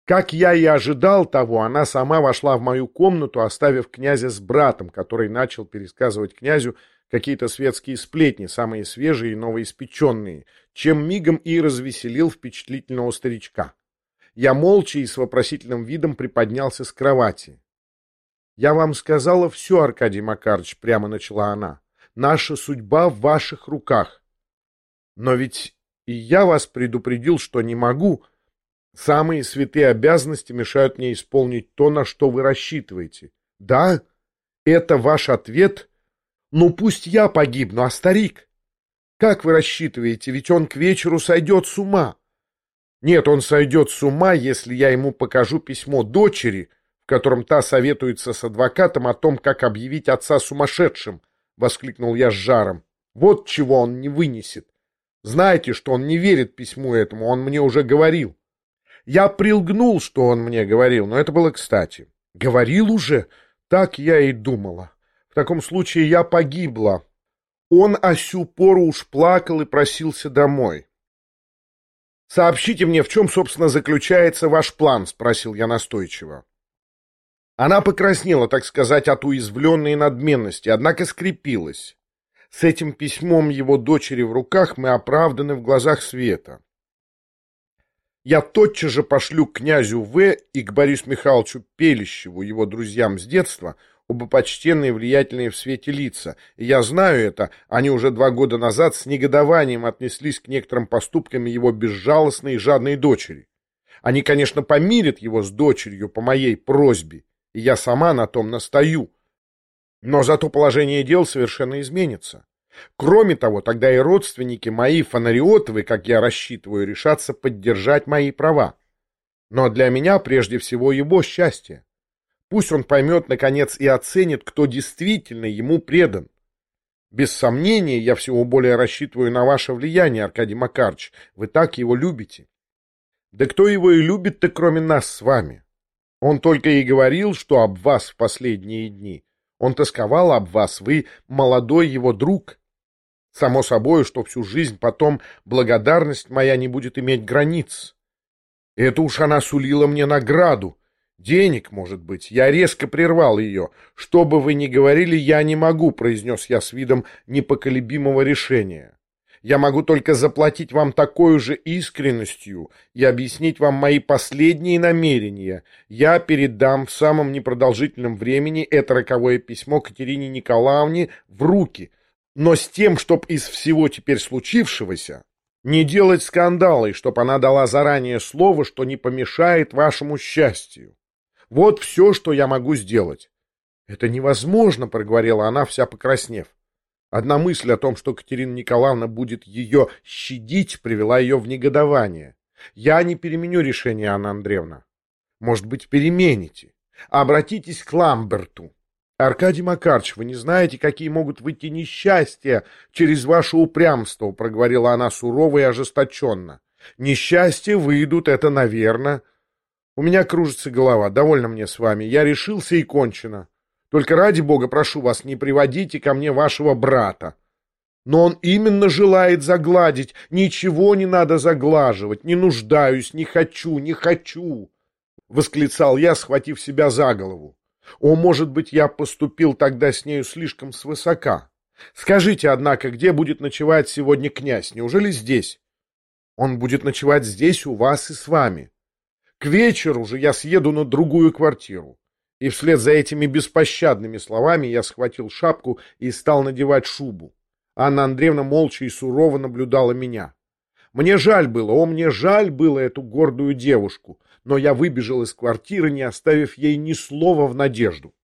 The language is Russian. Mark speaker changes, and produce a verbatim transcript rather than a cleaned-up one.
Speaker 1: Как я и ожидал того, она сама вошла в мою комнату, оставив князя с братом, который начал пересказывать князю какие-то светские сплетни, самые свежие и новоиспеченные, чем мигом и развеселил впечатлительного старичка. Я молча и с вопросительным видом приподнялся с кровати. «Я вам сказала все, Аркадий Макарович», — прямо начала она. «Наша судьба в ваших руках. Но ведь и я вас предупредил, что не могу. Самые святые обязанности мешают мне исполнить то, на что вы рассчитываете. Да, это ваш ответ. Ну пусть я погибну, а старик? Как вы рассчитываете, ведь он к вечеру сойдет с ума». «Нет, он сойдет с ума, если я ему покажу письмо дочери, в котором та советуется с адвокатом о том, как объявить отца сумасшедшим», — воскликнул я с жаром. «Вот чего он не вынесет. Знаете, что он не верит письму этому, он мне уже говорил». Я прилгнул, что он мне говорил, но это было кстати. «Говорил уже? Так я и думала. В таком случае я погибла». Он о сю пору уж плакал и просился домой. «Сообщите мне, в чем, собственно, заключается ваш план?» — спросил я настойчиво. Она покраснела, так сказать, от уязвленной надменности, однако скрепилась. С этим письмом его дочери в руках мы оправданы в глазах света. Я тотчас же пошлю к князю В. и к Борису Михайловичу Пелищеву, его друзьям с детства, оба почтенные и влиятельные в свете лица. И я знаю это, они уже два года назад с негодованием отнеслись к некоторым поступкам его безжалостной и жадной дочери. Они, конечно, помирят его с дочерью по моей просьбе, и я сама на том настаю. Но зато положение дел совершенно изменится. Кроме того, тогда и родственники мои Фонариотовы, как я рассчитываю, решатся поддержать мои права. Но для меня прежде всего его счастье. Пусть он поймет, наконец, и оценит, кто действительно ему предан. Без сомнения, я всего более рассчитываю на ваше влияние, Аркадий Макарович. Вы так его любите. Да кто его и любит-то, кроме нас с вами? Он только и говорил, что об вас в последние дни. Он тосковал об вас, вы молодой его друг. Само собой, что всю жизнь потом благодарность моя не будет иметь границ. Это уж она сулила мне награду. Денег, может быть. Я резко прервал ее. «Что бы вы ни говорили, я не могу», — произнес я с видом непоколебимого решения. «Я могу только заплатить вам такой же искренностью и объяснить вам мои последние намерения. Я передам в самом непродолжительном времени это роковое письмо Катерине Николаевне в руки, но с тем, чтоб из всего теперь случившегося не делать скандала, и чтоб она дала заранее слово, что не помешает вашему счастью. Вот все, что я могу сделать». «Это невозможно», — проговорила она, вся покраснев. Одна мысль о том, что Катерина Николаевна будет ее щадить, привела ее в негодование. «Я не переменю решение, Анна Андреевна». «Может быть, перемените. Обратитесь к Ламберту». «Аркадий Макарович, вы не знаете, какие могут выйти несчастья через ваше упрямство», — проговорила она сурово и ожесточенно. «Несчастья выйдут, это наверно. У меня кружится голова, довольно мне с вами. Я решился и кончено. Только ради бога, прошу вас, не приводите ко мне вашего брата. Но он именно желает загладить. Ничего не надо заглаживать. Не нуждаюсь, не хочу, не хочу», — восклицал я, схватив себя за голову. «О, может быть, я поступил тогда с нею слишком свысока. Скажите, однако, где будет ночевать сегодня князь? Неужели здесь?» «Он будет ночевать здесь, у вас и с вами. К вечеру же я съеду на другую квартиру». И вслед за этими беспощадными словами я схватил шапку и стал надевать шубу. Анна Андреевна молча и сурово наблюдала меня. Мне жаль было, о, мне жаль было эту гордую девушку, но я выбежал из квартиры, не оставив ей ни слова в надежду.